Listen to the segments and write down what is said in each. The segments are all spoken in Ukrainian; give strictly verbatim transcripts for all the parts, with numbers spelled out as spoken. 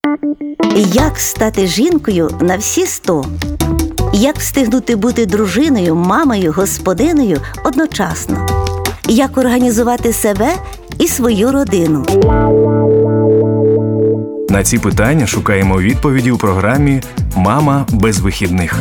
Як стати жінкою на всі сто? Як встигнути бути дружиною, мамою, господинею одночасно? Як організувати себе і свою родину? На ці питання шукаємо відповіді у програмі «Мама без вихідних».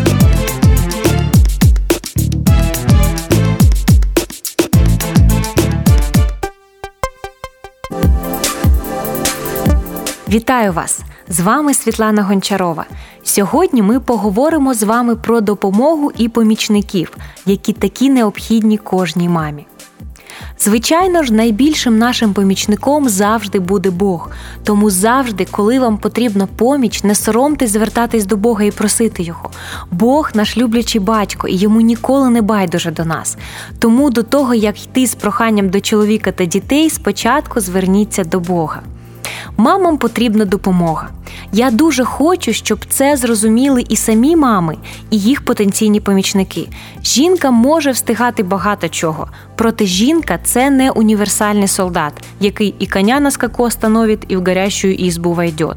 Вітаю вас! З вами Світлана Гончарова. Сьогодні ми поговоримо з вами про допомогу і помічників, які такі необхідні кожній мамі. Звичайно ж, найбільшим нашим помічником завжди буде Бог. Тому завжди, коли вам потрібна поміч, не соромтесь звертатись до Бога і просити Його. Бог – наш люблячий батько, і Йому ніколи не байдуже до нас. Тому до того, як йти з проханням до чоловіка та дітей, спочатку зверніться до Бога. Мамам потрібна допомога. Я дуже хочу, щоб це зрозуміли і самі мами, і їх потенційні помічники. Жінка може встигати багато чого, проте жінка – це не універсальний солдат, який і коня на скаку остановить, і в горящую избу войдет.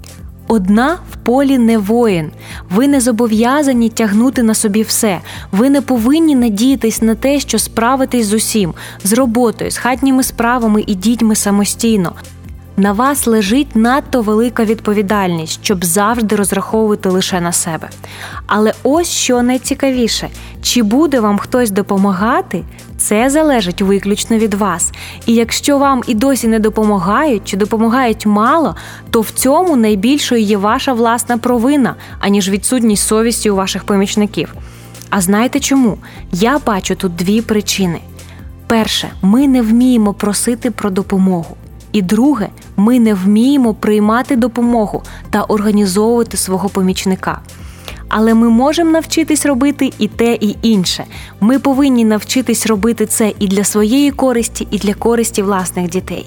Одна в полі не воїн. Ви не зобов'язані тягнути на собі все. Ви не повинні надіятись на те, що справитесь з усім, з роботою, з хатніми справами і дітьми самостійно. На вас лежить надто велика відповідальність, щоб завжди розраховувати лише на себе. Але ось що найцікавіше. Чи буде вам хтось допомагати, це залежить виключно від вас. І якщо вам і досі не допомагають, чи допомагають мало, то в цьому найбільшою є ваша власна провина, аніж відсутність совісті у ваших помічників. А знаєте чому? Я бачу тут дві причини. Перше, ми не вміємо просити про допомогу. І друге, ми не вміємо приймати допомогу та організовувати свого помічника. Але ми можемо навчитись робити і те, і інше. Ми повинні навчитись робити це і для своєї користі, і для користі власних дітей.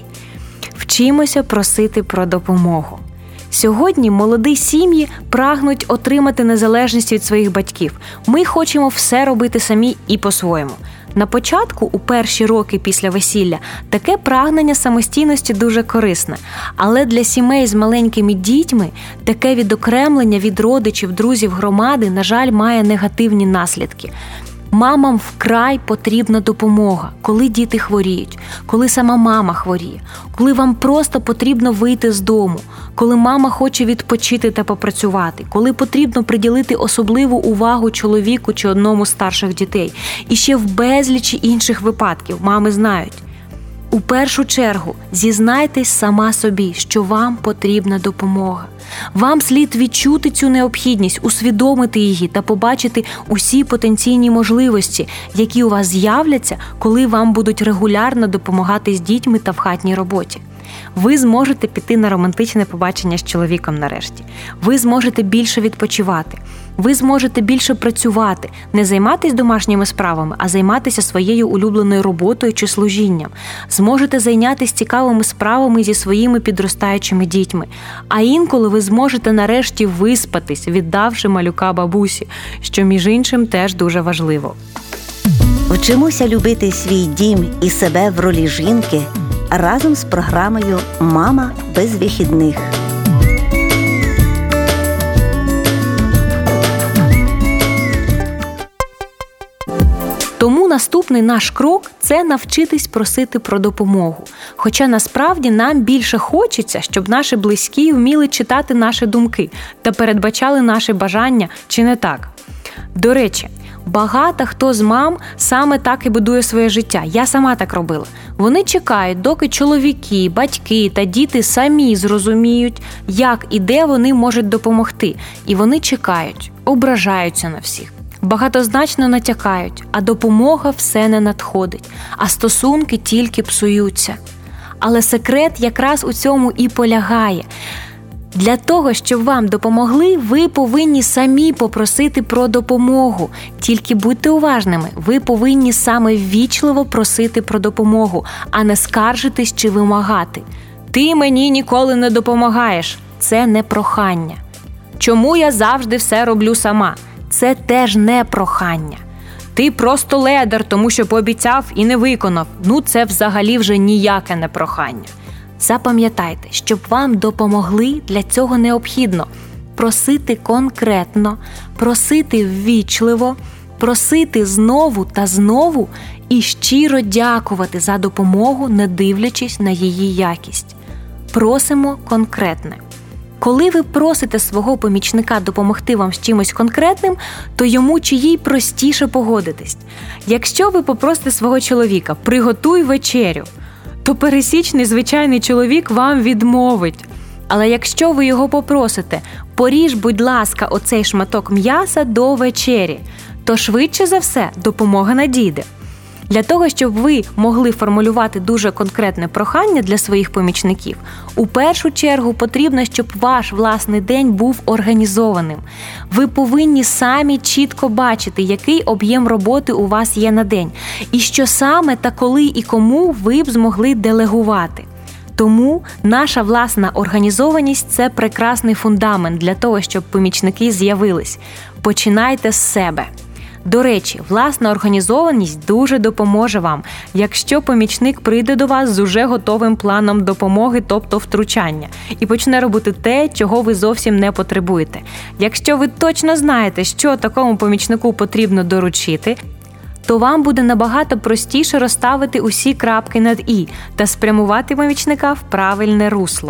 Вчимося просити про допомогу. Сьогодні молоді сім'ї прагнуть отримати незалежність від своїх батьків. Ми хочемо все робити самі і по-своєму. На початку, у перші роки після весілля, таке прагнення самостійності дуже корисне. Але для сімей з маленькими дітьми таке відокремлення від родичів, друзів, громади, на жаль, має негативні наслідки. Мамам вкрай потрібна допомога, коли діти хворіють, коли сама мама хворіє, коли вам просто потрібно вийти з дому, коли мама хоче відпочити та попрацювати, коли потрібно приділити особливу увагу чоловіку чи одному з старших дітей. І ще в безлічі інших випадків мами знають. У першу чергу зізнайтесь сама собі, що вам потрібна допомога. Вам слід відчути цю необхідність, усвідомити її та побачити усі потенційні можливості, які у вас з'являться, коли вам будуть регулярно допомагати з дітьми та в хатній роботі. Ви зможете піти на романтичне побачення з чоловіком нарешті. Ви зможете більше відпочивати. Ви зможете більше працювати, не займатися домашніми справами, а займатися своєю улюбленою роботою чи служінням. Зможете зайнятися цікавими справами зі своїми підростаючими дітьми. А інколи ви зможете нарешті виспатись, віддавши малюка бабусі, що, між іншим, теж дуже важливо. Вчимося любити свій дім і себе в ролі жінки разом з програмою «Мама без вихідних». Тому наступний наш крок – це навчитись просити про допомогу. Хоча насправді нам більше хочеться, щоб наші близькі вміли читати наші думки та передбачали наші бажання, чи не так? До речі, багато хто з мам саме так і будує своє життя. Я сама так робила. Вони чекають, доки чоловіки, батьки та діти самі зрозуміють, як і де вони можуть допомогти. І вони чекають, ображаються на всіх. Багатозначно натякають, а допомога все не надходить, а стосунки тільки псуються. Але секрет якраз у цьому і полягає. Для того, щоб вам допомогли, ви повинні самі попросити про допомогу. Тільки будьте уважними, ви повинні саме ввічливо просити про допомогу, а не скаржитись чи вимагати. «Ти мені ніколи не допомагаєш» – це не прохання. «Чому я завжди все роблю сама?» – це теж не прохання. «Ти просто ледар, тому що пообіцяв і не виконав» – ну це взагалі вже ніяке не прохання. Запам'ятайте, щоб вам допомогли, для цього необхідно просити конкретно, просити ввічливо, просити знову та знову і щиро дякувати за допомогу, не дивлячись на її якість. Просимо конкретне. Коли ви просите свого помічника допомогти вам з чимось конкретним, то йому чи їй простіше погодитись. Якщо ви попросите свого чоловіка «приготуй вечерю», то пересічний звичайний чоловік вам відмовить. Але якщо ви його попросите «поріж, будь ласка, оцей шматок м'яса до вечері», то швидше за все допомога надійде. Для того, щоб ви могли формулювати дуже конкретне прохання для своїх помічників, у першу чергу потрібно, щоб ваш власний день був організованим. Ви повинні самі чітко бачити, який об'єм роботи у вас є на день, і що саме та коли і кому ви б змогли делегувати. Тому наша власна організованість – це прекрасний фундамент для того, щоб помічники з'явились. Починайте з себе. До речі, власна організованість дуже допоможе вам, якщо помічник прийде до вас з уже готовим планом допомоги, тобто втручання, і почне робити те, чого ви зовсім не потребуєте. Якщо ви точно знаєте, що такому помічнику потрібно доручити, то вам буде набагато простіше розставити усі крапки над «і» та спрямувати помічника в правильне русло.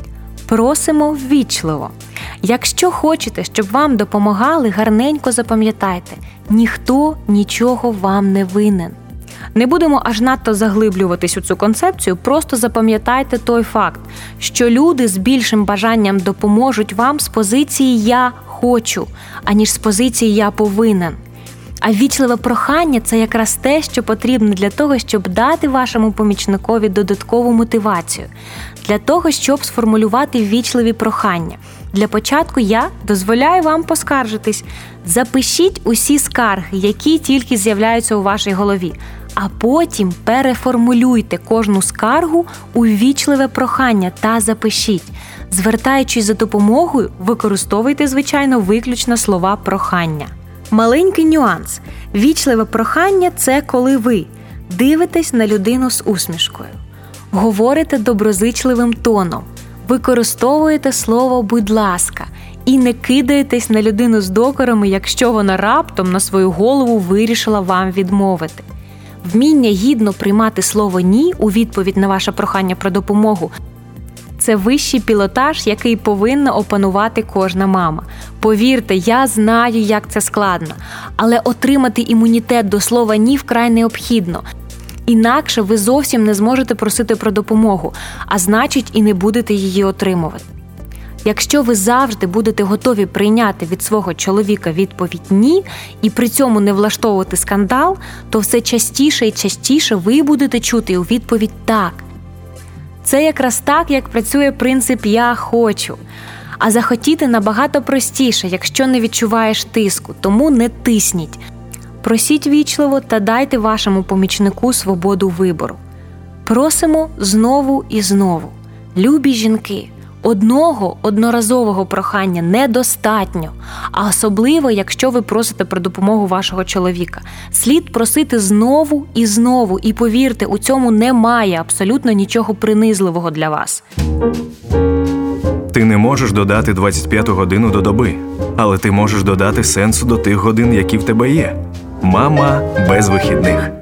Просимо ввічливо. Якщо хочете, щоб вам допомагали, гарненько запам'ятайте – ніхто нічого вам не винен. Не будемо аж надто заглиблюватись у цю концепцію, просто запам'ятайте той факт, що люди з більшим бажанням допоможуть вам з позиції «я хочу», аніж з позиції «я повинен». А ввічливе прохання – це якраз те, що потрібно для того, щоб дати вашому помічникові додаткову мотивацію. Для того, щоб сформулювати ввічливі прохання. Для початку я дозволяю вам поскаржитись. Запишіть усі скарги, які тільки з'являються у вашій голові, а потім переформулюйте кожну скаргу у ввічливе прохання та запишіть. Звертаючись за допомогою, використовуйте, звичайно, виключно слова прохання. Маленький нюанс. Ввічливе прохання – це коли ви дивитесь на людину з усмішкою, говорите доброзичливим тоном, використовуєте слово «будь ласка» і не кидаєтесь на людину з докорами, якщо вона раптом на свою голову вирішила вам відмовити. Вміння гідно приймати слово «ні» у відповідь на ваше прохання про допомогу – це вищий пілотаж, який повинна опанувати кожна мама. Повірте, я знаю, як це складно, але отримати імунітет до слова «ні» вкрай необхідно. Інакше ви зовсім не зможете просити про допомогу, а значить і не будете її отримувати. Якщо ви завжди будете готові прийняти від свого чоловіка відповідь «ні» і при цьому не влаштовувати скандал, то все частіше і частіше ви будете чути у відповідь «так». Це якраз так, як працює принцип «я хочу». А захотіти набагато простіше, якщо не відчуваєш тиску, тому не тисніть. Просіть вічливо та дайте вашому помічнику свободу вибору. Просимо знову і знову. Любі жінки, одного одноразового прохання недостатньо, а особливо, якщо ви просите про допомогу вашого чоловіка. Слід просити знову і знову, і повірте, у цьому немає абсолютно нічого принизливого для вас. Ти не можеш додати двадцять п'яту годину до доби, але ти можеш додати сенсу до тих годин, які в тебе є. Мама без вихідних.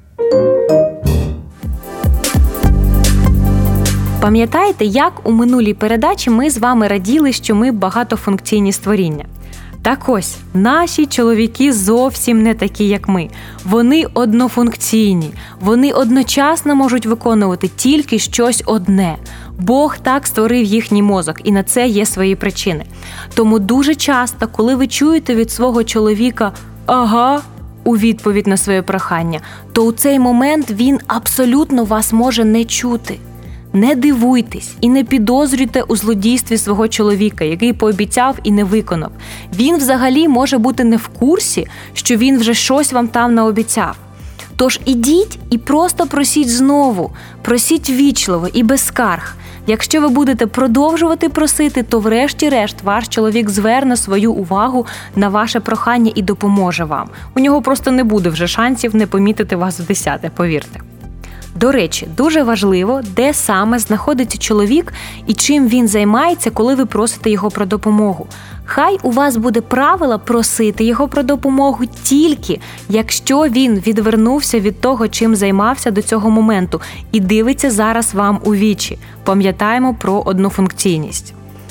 Пам'ятаєте, як у минулій передачі ми з вами раділи, що ми багатофункційні створіння? Так ось, наші чоловіки зовсім не такі, як ми. Вони однофункційні. Вони одночасно можуть виконувати тільки щось одне. Бог так створив їхній мозок, і на це є свої причини. Тому дуже часто, коли ви чуєте від свого чоловіка «ага» у відповідь на своє прохання, то у цей момент він абсолютно вас може не чути. Не дивуйтесь і не підозрюйте у злодійстві свого чоловіка, який пообіцяв і не виконав. Він взагалі може бути не в курсі, що він вже щось вам там наобіцяв. Тож ідіть і просто просіть знову, просіть ввічливо і без скарг. Якщо ви будете продовжувати просити, то врешті-решт ваш чоловік зверне свою увагу на ваше прохання і допоможе вам. У нього просто не буде вже шансів не помітити вас в десяте, повірте. До речі, дуже важливо, де саме знаходиться чоловік і чим він займається, коли ви просите його про допомогу. Хай у вас буде правило просити його про допомогу тільки, якщо він відвернувся від того, чим займався до цього моменту, і дивиться зараз вам у вічі. Пам'ятаємо про однофункційність.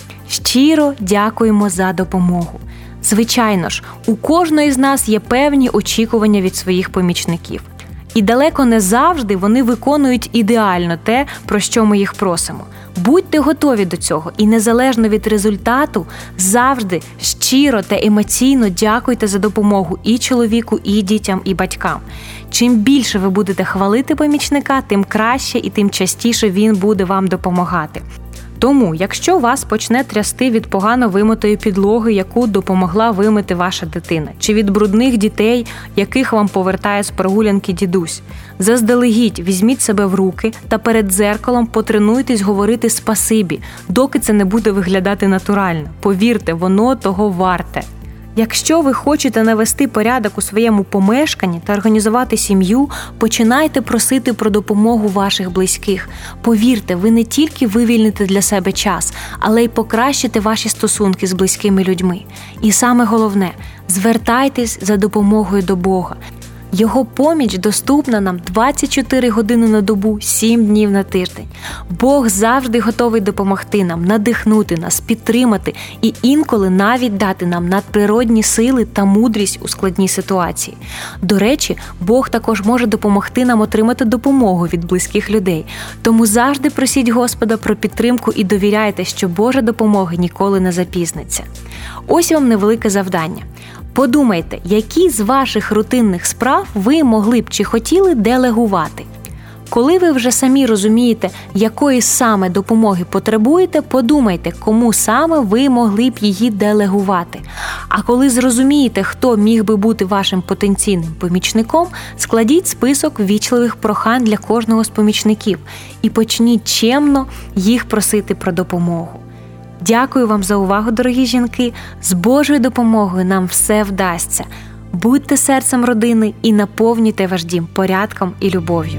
Щиро дякуємо за допомогу. Звичайно ж, у кожної з нас є певні очікування від своїх помічників. І далеко не завжди вони виконують ідеально те, про що ми їх просимо. Будьте готові до цього і незалежно від результату завжди щиро та емоційно дякуйте за допомогу і чоловіку, і дітям, і батькам. Чим більше ви будете хвалити помічника, тим краще і тим частіше він буде вам допомагати. Тому, якщо вас почне трясти від погано вимитої підлоги, яку допомогла вимити ваша дитина, чи від брудних дітей, яких вам повертає з прогулянки дідусь, заздалегідь візьміть себе в руки та перед дзеркалом потренуйтесь говорити «спасибі», доки це не буде виглядати натурально. Повірте, воно того варте. Якщо ви хочете навести порядок у своєму помешканні та організувати сім'ю, починайте просити про допомогу ваших близьких. Повірте, ви не тільки вивільните для себе час, але й покращите ваші стосунки з близькими людьми. І саме головне – звертайтесь за допомогою до Бога. Його поміч доступна нам двадцять чотири години на добу, сім днів на тиждень. Бог завжди готовий допомогти нам, надихнути нас, підтримати і інколи навіть дати нам надприродні сили та мудрість у складній ситуації. До речі, Бог також може допомогти нам отримати допомогу від близьких людей. Тому завжди просіть Господа про підтримку і довіряйте, що Божа допомога ніколи не запізниться. Ось вам невелике завдання. Подумайте, які з ваших рутинних справ ви могли б чи хотіли делегувати. Коли ви вже самі розумієте, якої саме допомоги потребуєте, подумайте, кому саме ви могли б її делегувати. А коли зрозумієте, хто міг би бути вашим потенційним помічником, складіть список ввічливих прохань для кожного з помічників і почніть чемно їх просити про допомогу. Дякую вам за увагу, дорогі жінки. З Божою допомогою нам все вдасться. Будьте серцем родини і наповнюйте ваш дім порядком і любов'ю.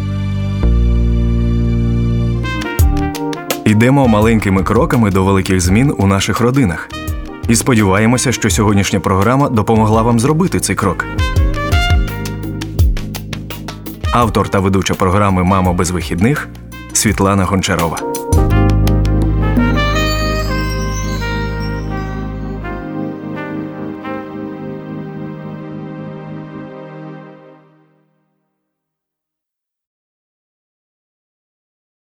Йдемо маленькими кроками до великих змін у наших родинах. І сподіваємося, що сьогоднішня програма допомогла вам зробити цей крок. Автор та ведуча програми «Мамо без вихідних» Світлана Гончарова.